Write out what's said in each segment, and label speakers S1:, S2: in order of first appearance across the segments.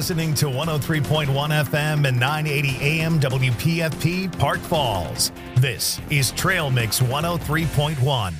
S1: listening to 103.1 FM and 980 AM WPFP Park Falls. This is Trail Mix 103.1.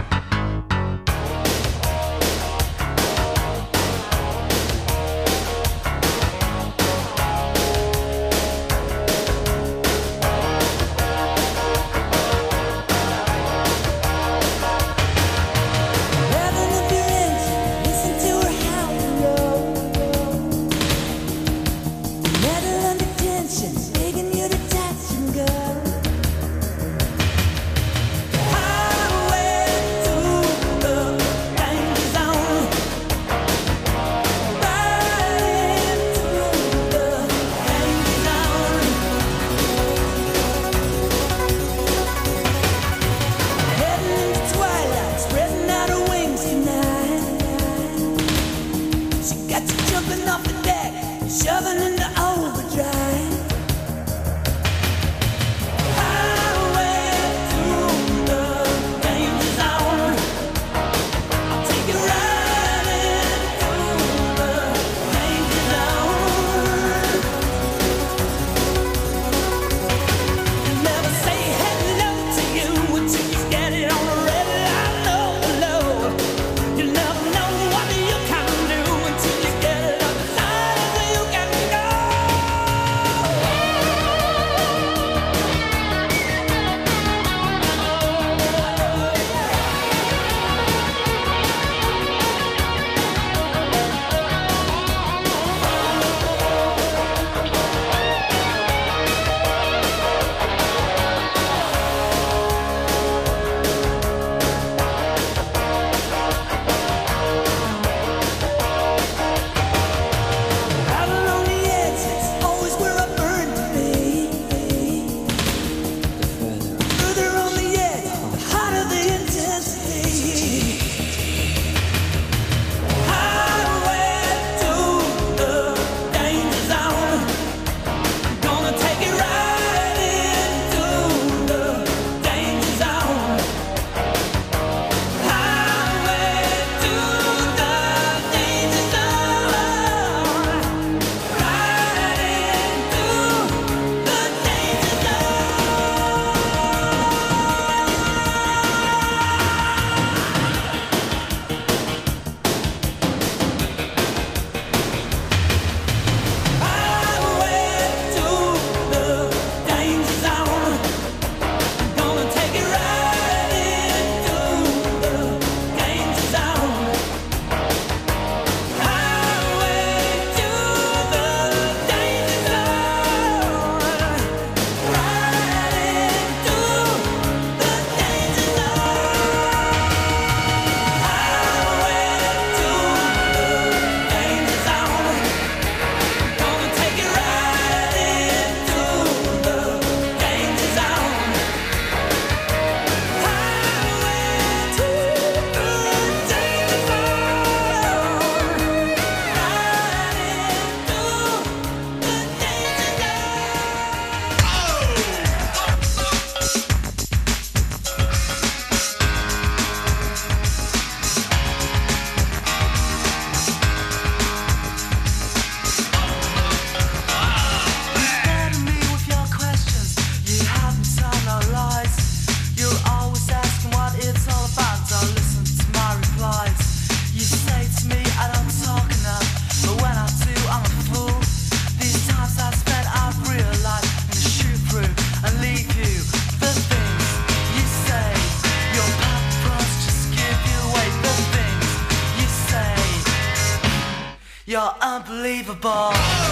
S2: You're unbelievable.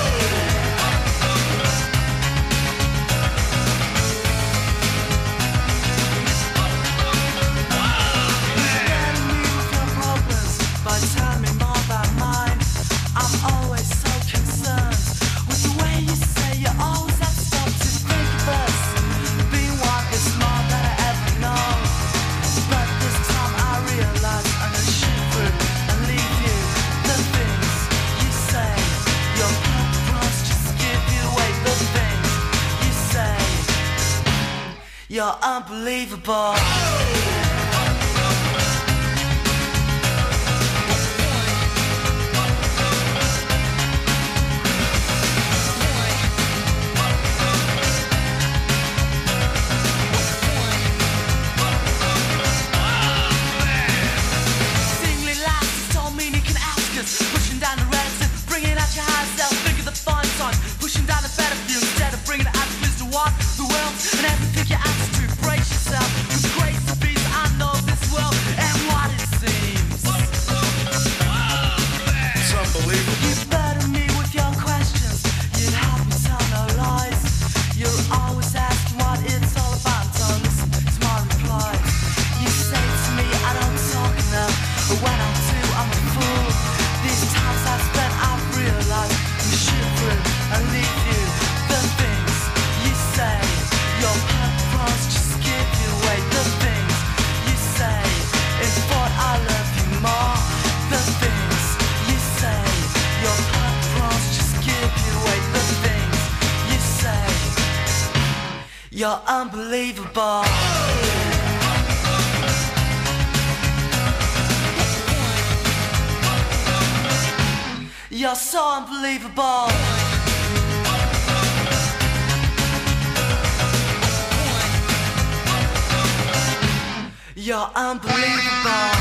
S2: You're unbelievable. You're unbelievable. You're so unbelievable. You're unbelievable.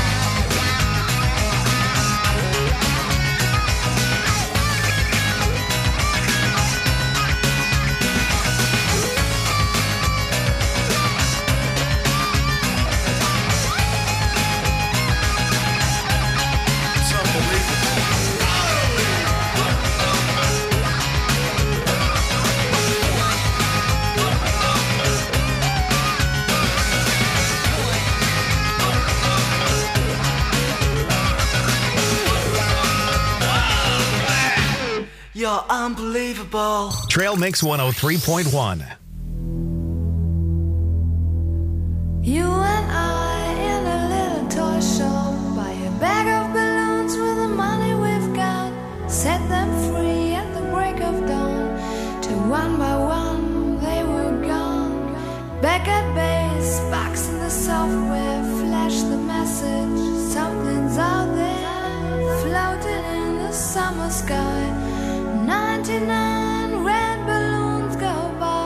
S2: You're unbelievable.
S1: Trail Mix 103.1.
S3: You and I in a little toy shop, buy a bag of balloons with the money we've got, set them free at the break of dawn, till one by one they were gone. Back at base, box in the software, flash the message, something's out there, floating in the summer sky. 99 red balloons go by.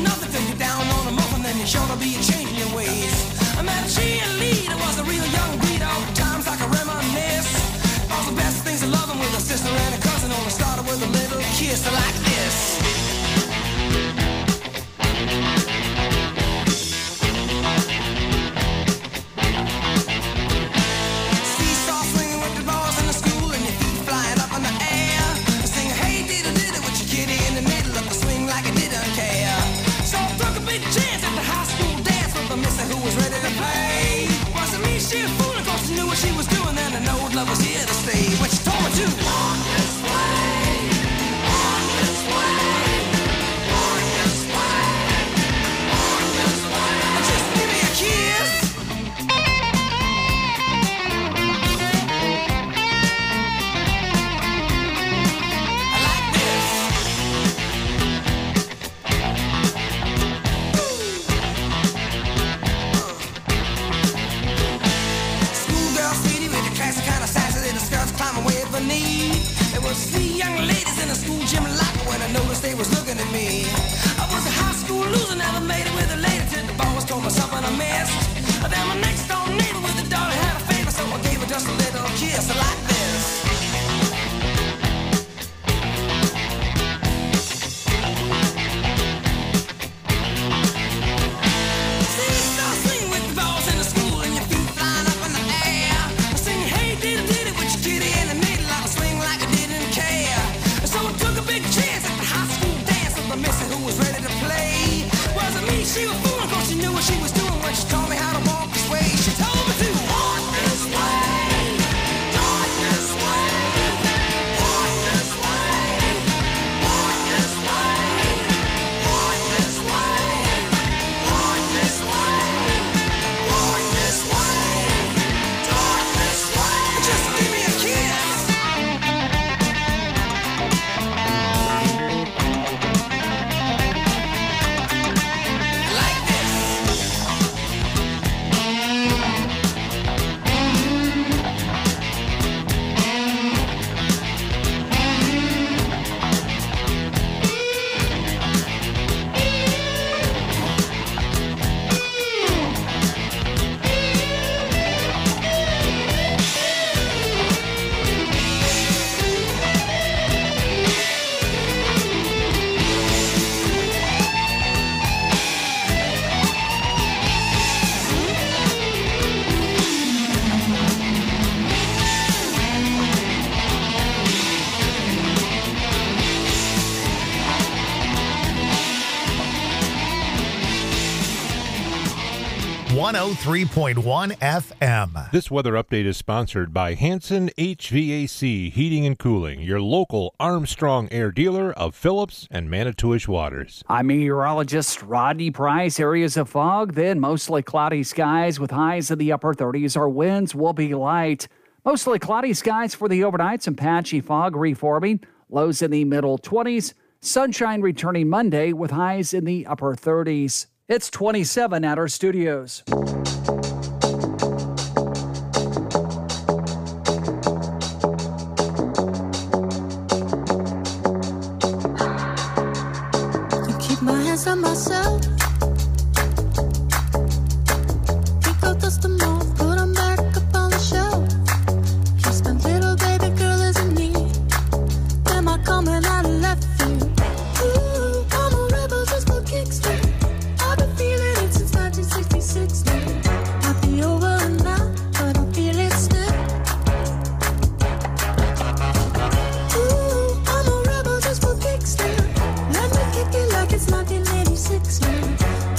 S4: nothing till you're down on the muffin, then you're sure to be changing your ways. I met a cheerleader, was a real young breed, all times I can reminisce. All the best things of loving with a sister and a cousin, only started with a little kiss like this. Seesaw swinging with the balls in the school and your feet flying up in the air. Sing hey diddle diddle with your kitty in the middle of the swing like I didn't care. So I took a big chance at the high school dance with a missy who was ready to play. Wasn't me, she a fool, of course she knew what she was doing, and I know love was here to stay. When she told me to walk this way, walk this way, walk this way, walk this way. Just give me a kiss. I like this. Schoolgirl sweetie with the classic kind of sassy little skirts climbing way up the knee. There was 3 young ladies in the school gym locker when I noticed they was looking at me. I was a high school loser, never made it with a lady till the boss told me something I missed. Then my next door neighbor with a daughter had a favor, so I gave her just a little kiss like this. Seesaw swing with the balls in the school and your feet flying up in the air. Sing hey diddle diddle with your kitty in the middle of a swing like I didn't care. So I took a big chance at the high school dance with the missy who was ready to play. Wasn't me, she was fooling, cause she knew what she was doing when she told me how to walk this way. She told me to walk this way, walk this way, walk this way, walk this way, walk this way, walk this way, walk this way, walk this way. Just give me a kiss. Like this.
S1: .1 FM.
S5: This weather update is sponsored by Hanson HVAC Heating and Cooling, your local Armstrong Air dealer of Phillips and Manitowish Waters.
S6: I'm meteorologist Rodney Price. Areas of fog, then mostly cloudy skies with highs in the upper 30s. Our winds will be light. Mostly cloudy skies for the overnight. Some patchy fog reforming. Lows in the middle 20s. Sunshine returning Monday with highs in the upper 30s. It's 27 at our studios.
S7: I keep my hands on myself. Pick up dust them off, put them back up on the shelf. Kiss my little baby girl isn't me. Am I coming out of left field? Ooh, I'm a rebel just for kicks. I've been feeling it since 1966 now. Might be over now, but I feel it still. Ooh, I'm a rebel just for kicks now. Let me kick it like it's 1986 now.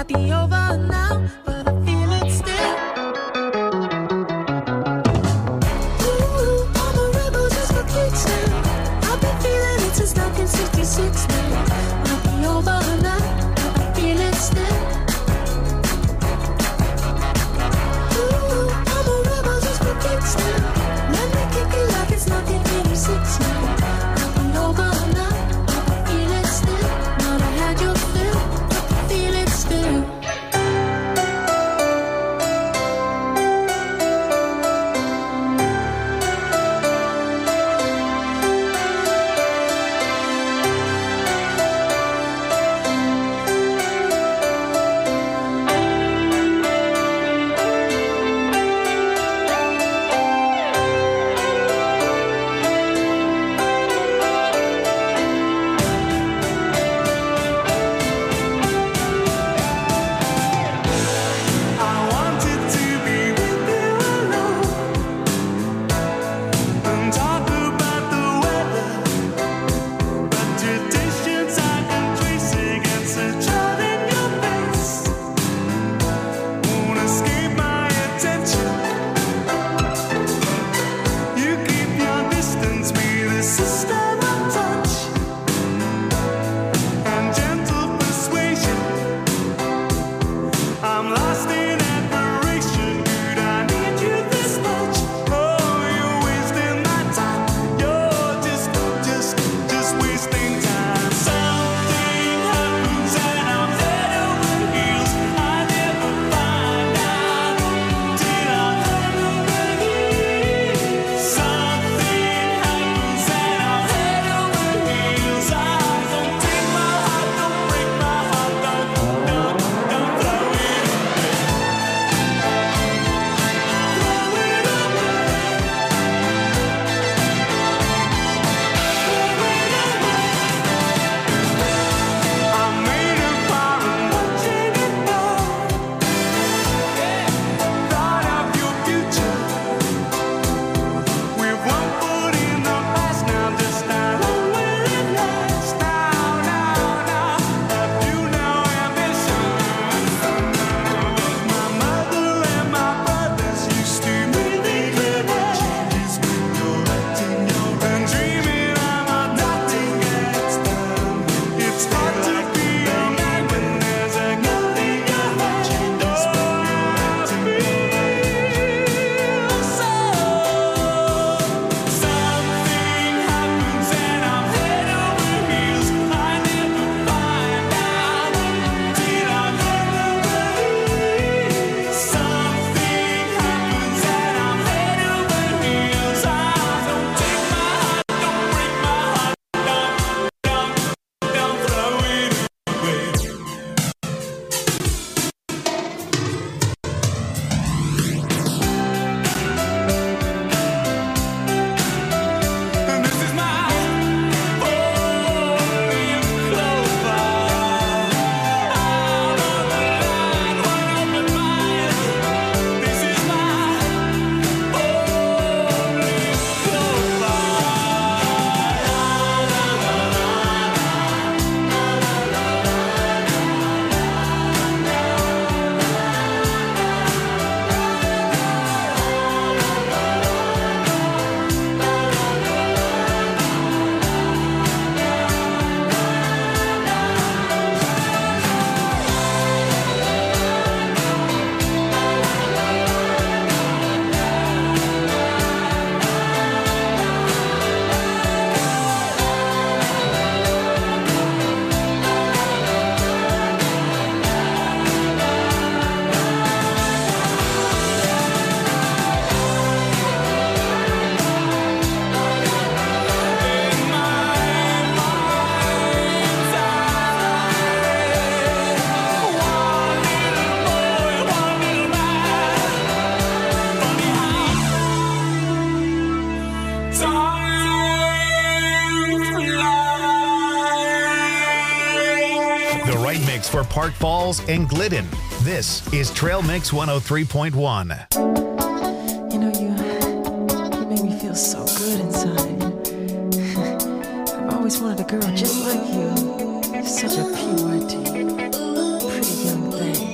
S7: might be over now, but I feel it still. Ooh, I'm a rebel just for kicks now. I've been feeling it since 1966 now. Might be over now, but I feel it still. Ooh, I'm a rebel just for kicks now. Let me kick it like it's 1986 now. Might be over now, but I feel it still. Not I had your fill, but I feel it still.
S8: I wanted to be with you alone and talk about the weather, but traditions I can trace against the child in your face won't escape my attention. You keep your distance with a system of touch and gentle persuasion. I'm lost in admiration. Could I need you this much? Oh, you're wasting my time. You're just wasting time. Something happens and I'm head over heels. I never find out till I'm head over heels. Something happens and I'm head over heels. I don't take my heart, don't break my heart, don't throw it. I made a fire and watching it burn. Thought of your future. With one foot in the past now, just how long will it last? Now, have you no ambition? My mother and my brothers used to really connect. Changes when you're acting young and dreaming. I'm adopting gets done. It's hard to be a man when there's a gun in your hand. Changes when you're acting young. Something happens and I'm head over heels. I never find out till I'm head over heels. Something happens and I'm head over heels. I don't take my heart, don't break my heart, don't throw it away. And this is my four-leaf clover. Out on the line, one open mind. This is my four-leaf clover.
S1: The right mix for Park Falls and Glidden. This is Trail Mix 103.1.
S9: You know, you make me feel so good inside. I've always wanted a girl just like you. Such a pure, pretty young thing.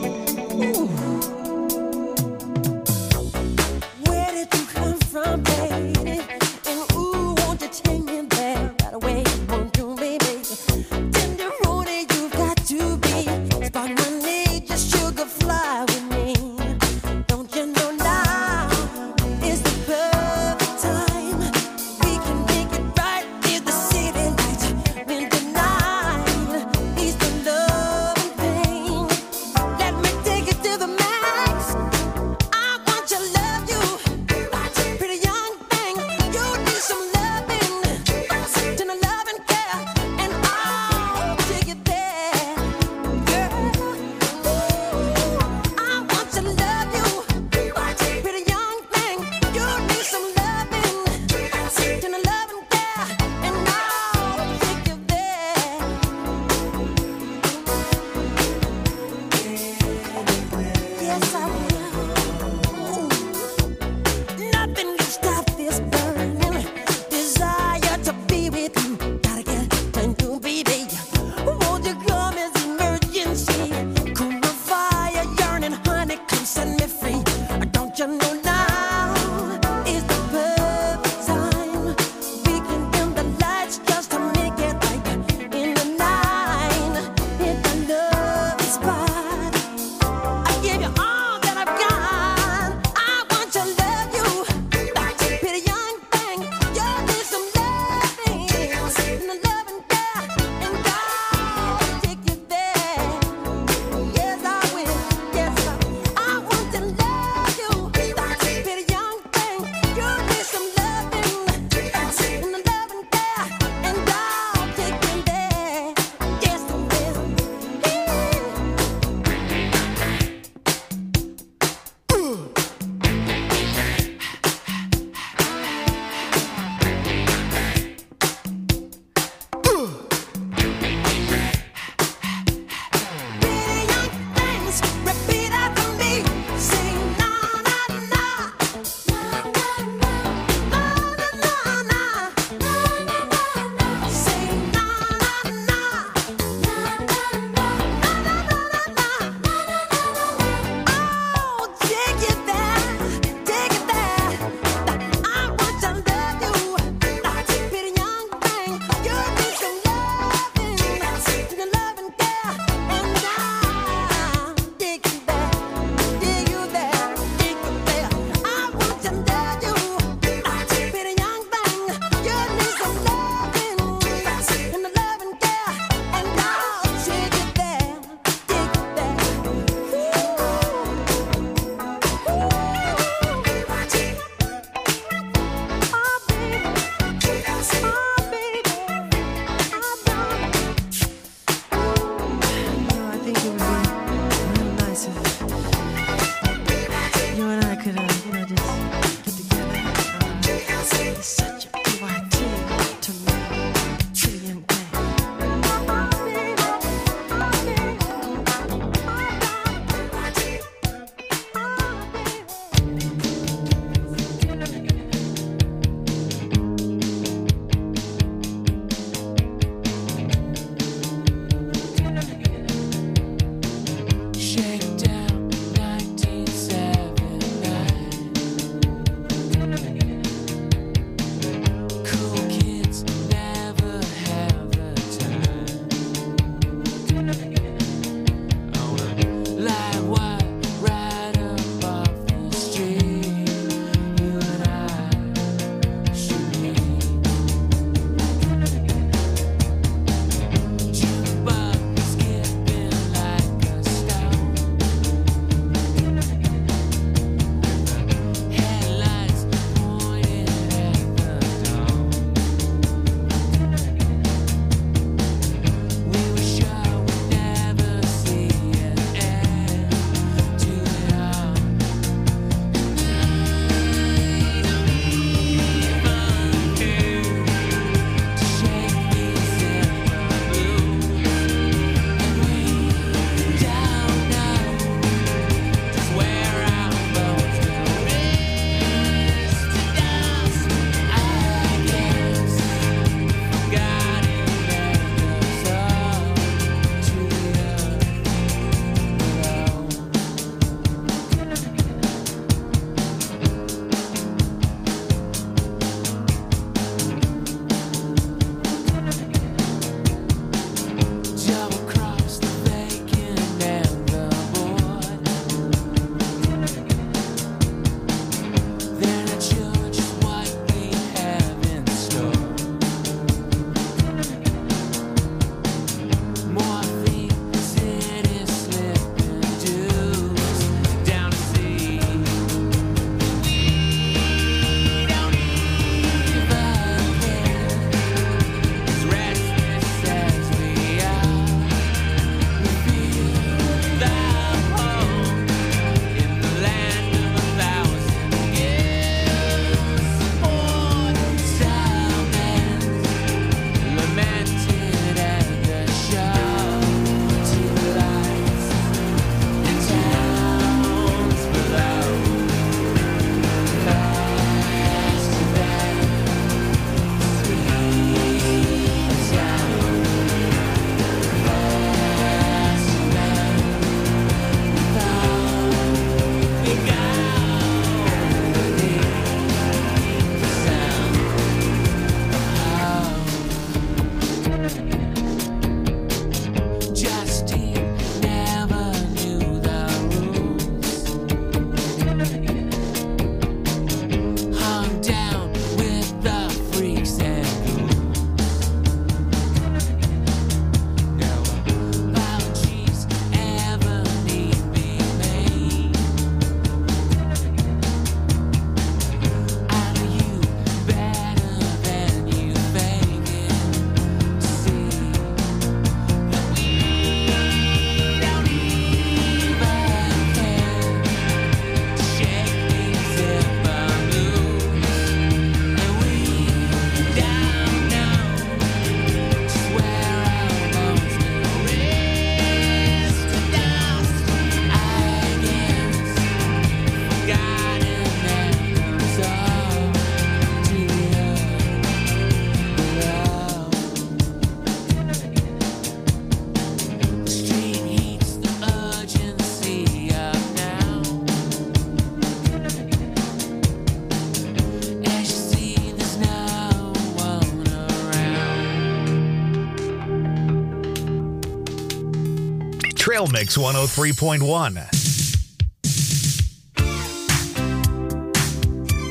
S1: Trail Mix 103.1.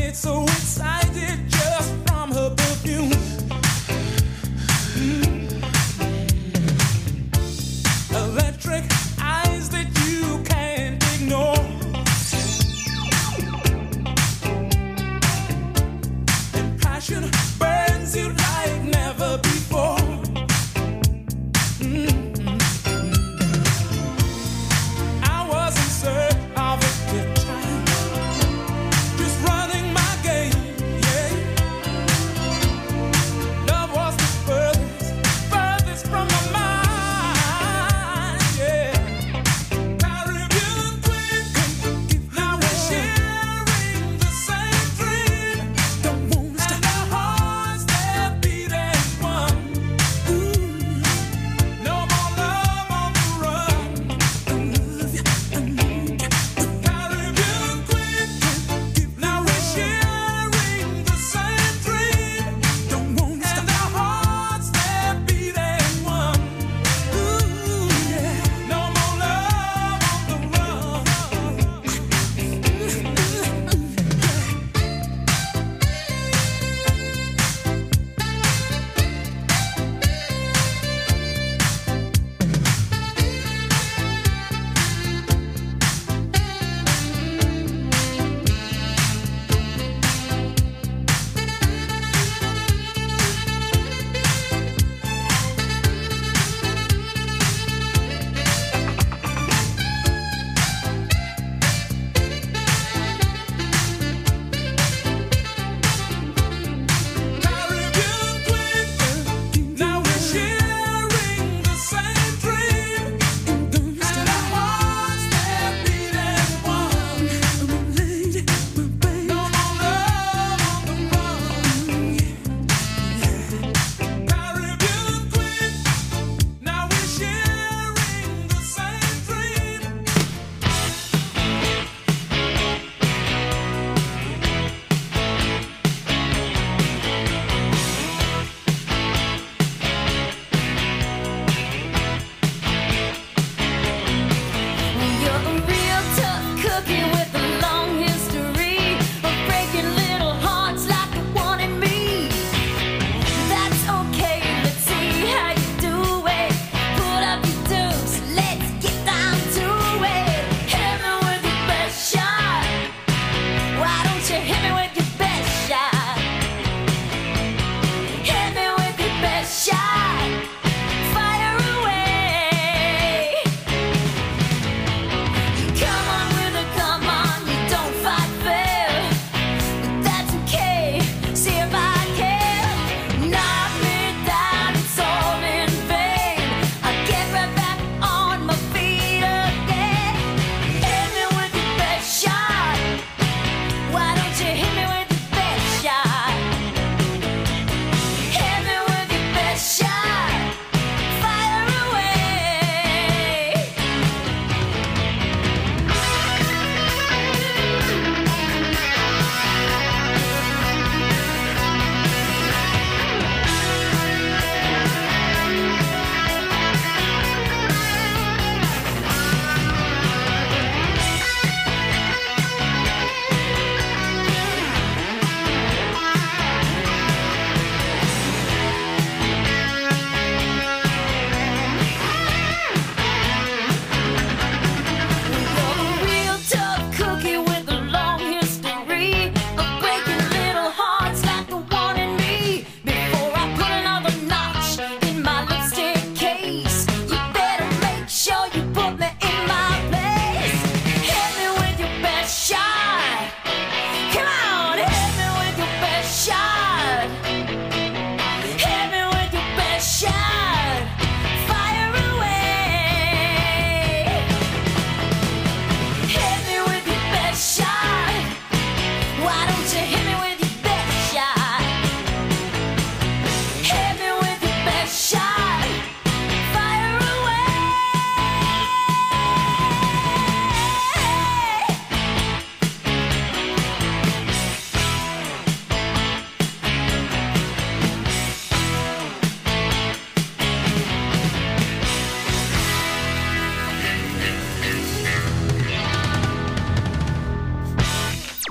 S8: get so excited just from her perfume. Electric eyes that you can't ignore. And passion burns you like never before. I was in search of a good time, just running my game.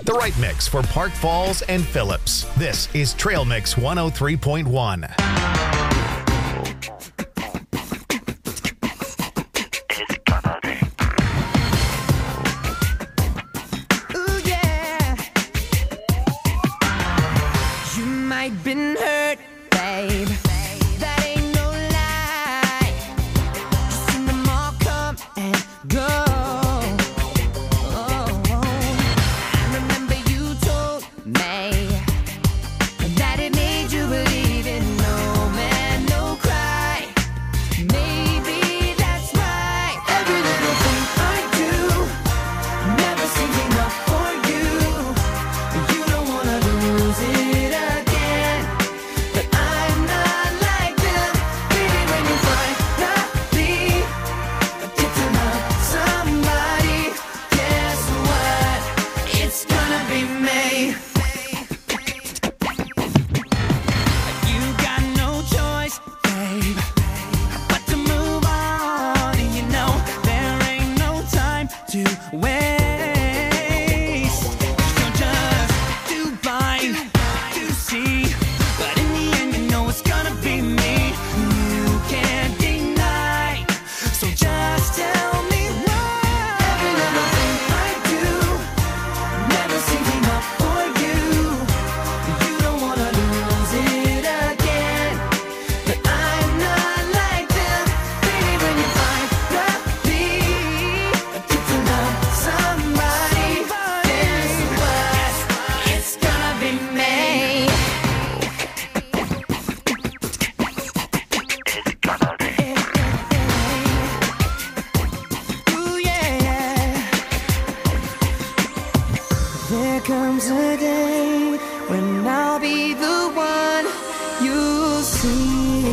S1: The right mix for Park Falls and Phillips. This is Trail Mix 103.1.
S4: Ooh, yeah. You might been hurt, babe. That ain't no lie. You've seen them all come and go. Oh, I remember you told me that it made you believe in no man, no cry. Maybe that's why every little thing I do never seems enough for you. You don't wanna lose it again, but I'm not like them. Baby, when you finally get to love somebody, guess what? It's gonna be me. You got no choice, babe, but to move on. You know there ain't no time to waste. You're just too blind to see, but in the end you know it's gonna be me. You can't deny, so just tell me why. Every little thing I do never seems enough for you. You don't wanna lose it again, but I'm not like them. Baby, when you finally get to love somebody, guess what? It's gonna be me. Ooh, yeah. There comes a day when I'll be the one you see.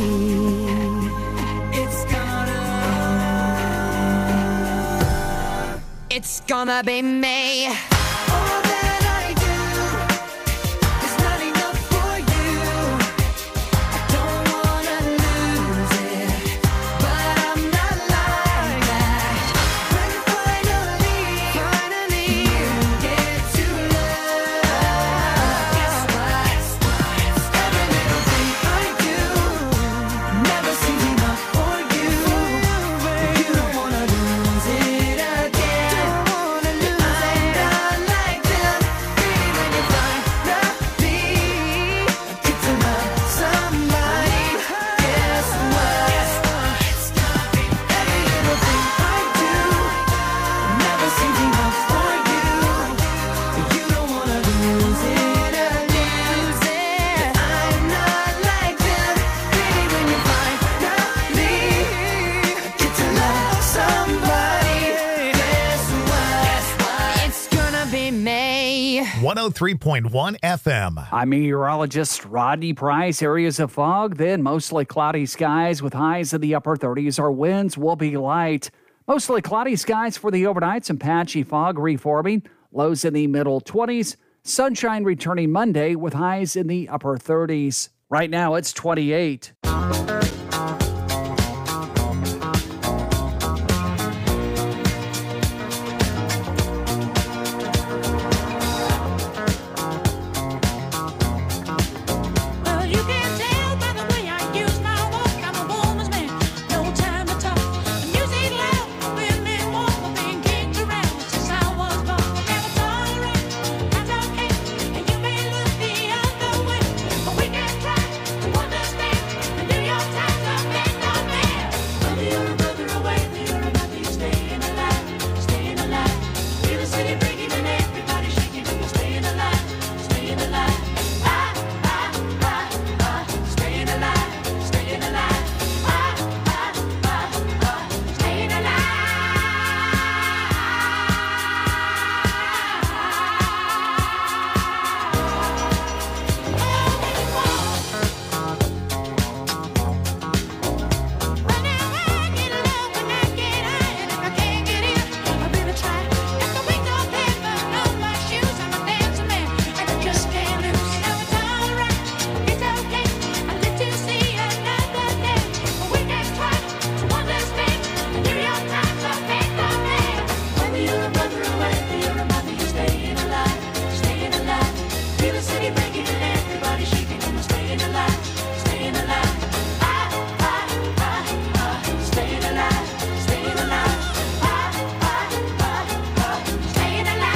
S4: It's gonna be me. All that I do is not enough for you. I don't wanna lose it, but I'm not like that. When finally you get to love, guess what? Every little thing I do never seems enough for you. You don't wanna lose it again. I'm not like them. Baby, when you finally get to love somebody, guess what? It's gonna be every little thing I do never seems enough for you. You don't wanna lose it again. I'm not like them. Baby, when you finally get to love somebody, guess what? It's gonna be me.
S1: 103.1 FM.
S6: I'm meteorologist Rodney Price. Areas of fog, then mostly cloudy skies with highs in the upper 30s. Our winds will be light. Mostly cloudy skies for the overnight. Some patchy fog reforming. Lows in the middle 20s. Sunshine returning Monday with highs in the upper 30s. Right now it's 28.
S7: Well, you can tell by the way I use my walk. I'm a woman's man, no time to talk. The music loud, women walk, being kicked around since I was born. Never tolerate, that's okay. And you may look the other way, but we can try to understand and do your time. city breaking and everybody shaking and we're staying alive, staying alive. Staying alive, staying alive. Staying alive.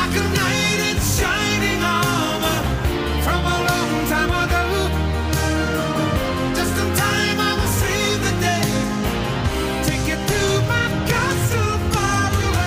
S8: like a knight in shining armor from a long time ago. Just in time I will save the day, take you to my castle far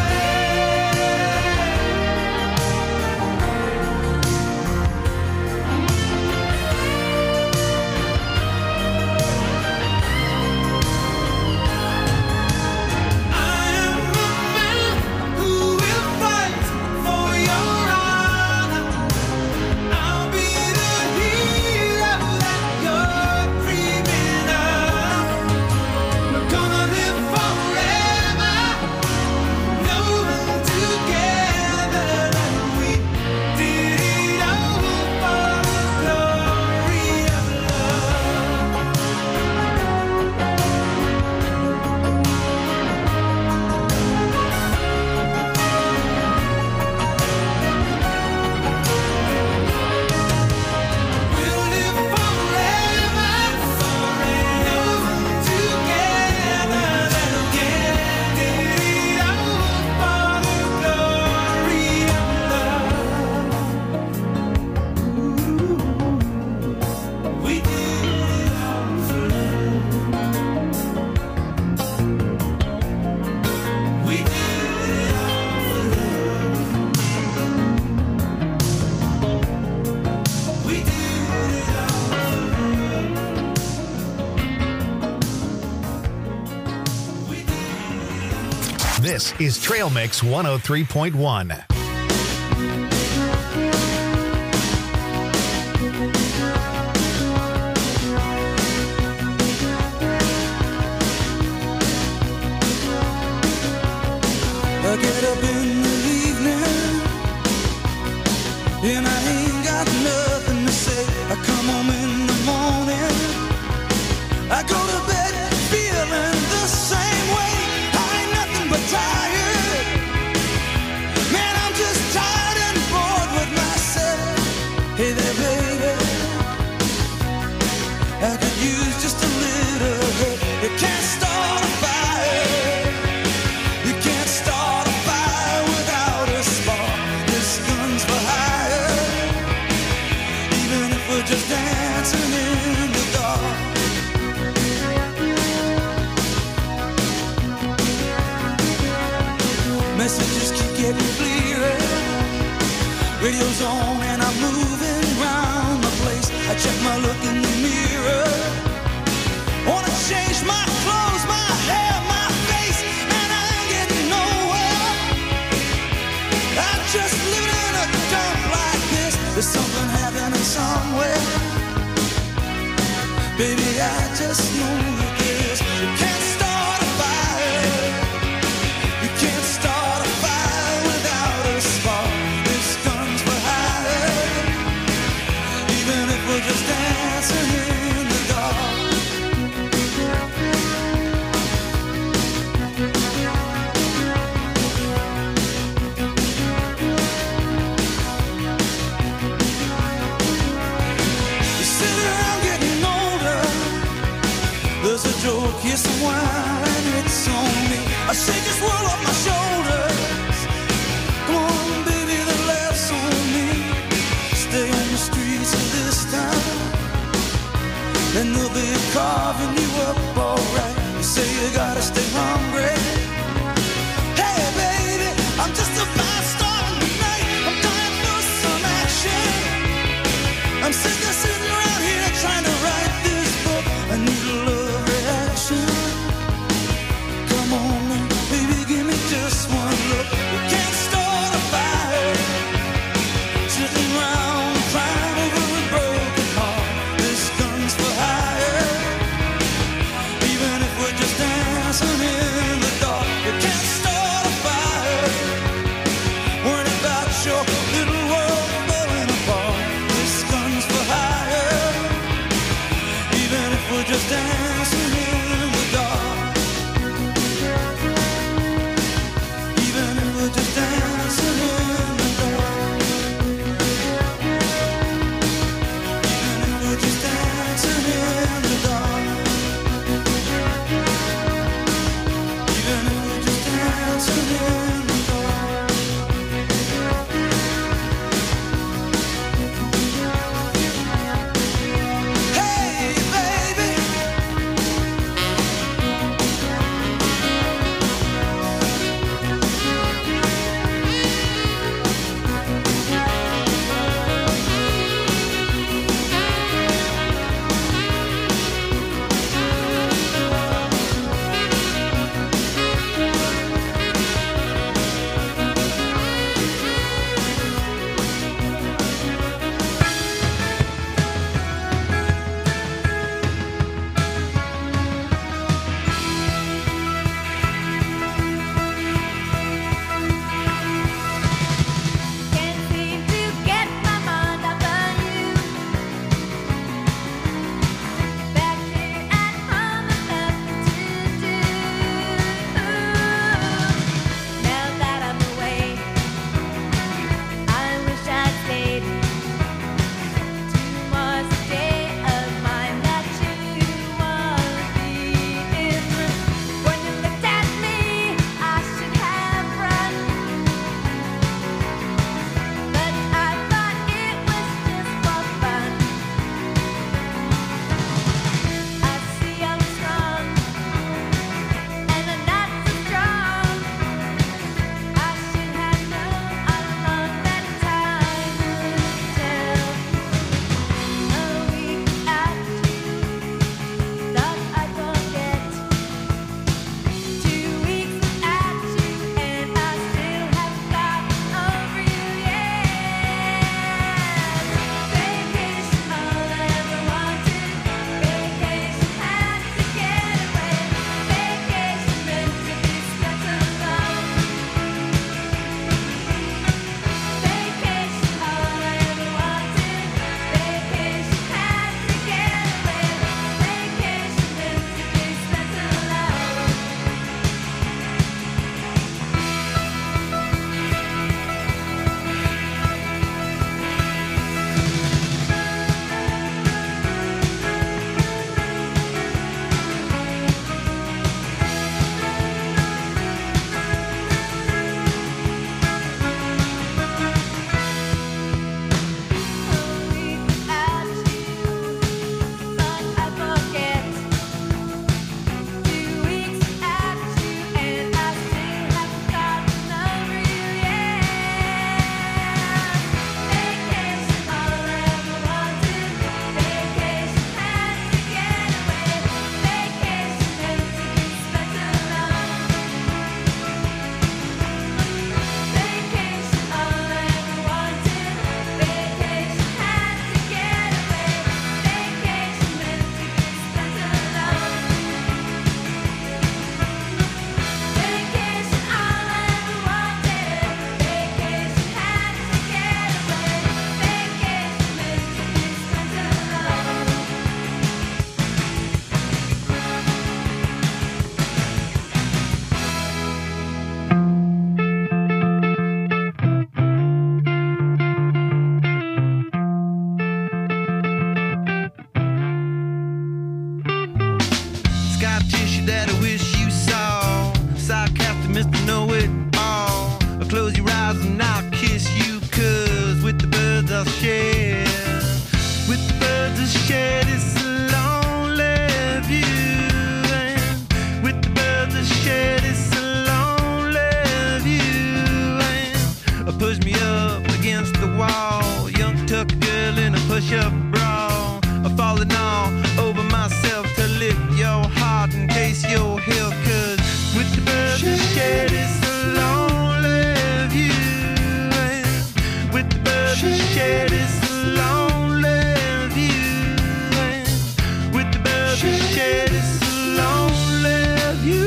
S1: This is Trail Mix 103.1.
S8: I get up in the evening and I ain't got nothing to say. I come home in the morning, I go to bed feeling the same way. I ain't nothing but tired. Man, I'm just tired and bored with myself. Hey there, baby, I could use just a little help. You can't start a fire, you can't start a fire without a spark. This gun's for hire, even if we're just dancing in the dark. Messages keep getting clearer, radio's on and I'm moving around the place. I check my look in the mirror, wanna change my clothes, my hair, my face, and I ain't getting nowhere. I'm just living in a dump like this. There's something happening somewhere. Baby, I just know that this. You can't start a fire, you can't start a fire without a spark. This gun's for hire, even if we're just dancing in the dark. You sit around getting older, there's a joke, here's some wine, and it's on me. I shake this world off my shoulders. Come on, baby, the laughs on me. Stay on the streets of this town, and they'll be carving you up alright. You say you gotta stay hungry. Hey, baby, I'm just about starting the night. I'm dying for some action. I'm sick of sitting around here trying to write this book. I need a love reaction. Come on now, baby, give me just one look. We can't start a fire, sitting around crying over a broken heart. This gun's for hire,
S10: I'll kiss you, 'cause with the birds I'll share. With the birds I'll share this lonely view. And with the birds I'll share this lonely view. And push me up against the wall, young tuck girl in a push-up bra, falling all over myself to lift your heart in case you're here. 'Cause with the birds I'll share this lonely view. And with the birds I'll share this lonely view. And with the birds I'll share this lonely view.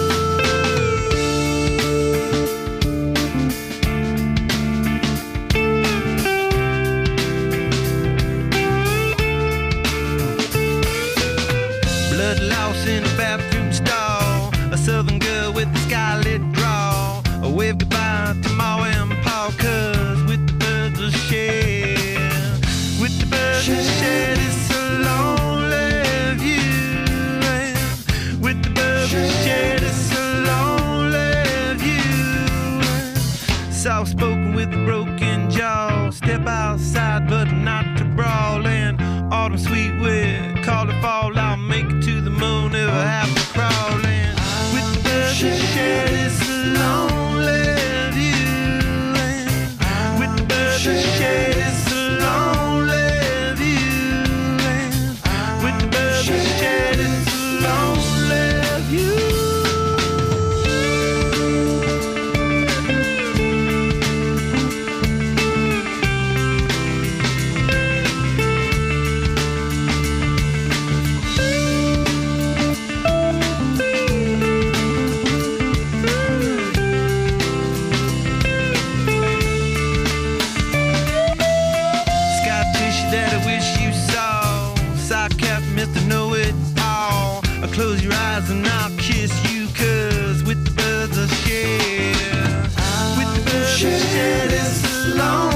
S10: Blood lost in a bathroom stall, a southern girl with a scarlet draw. I wave goodbye to Ma and Pa, 'cause with the birds I'll share. With the birds I'll share this lonely view. And with the birds I'll share this lonely view. Soft spoken with a broken jaw, step outside but not to brawl. And autumn sweet with call it fall, I'll make it to the moon if I have to crawl. And with the birds I'll share this lonely view. And with the birds I'll share this lonely view. And with the birds I'll share this lonely view. That I wish you saw, sock cap, Mr. Know-It-All. Close your eyes and I'll kiss you, 'cause with the birds I'll share. With the birds I'll share this long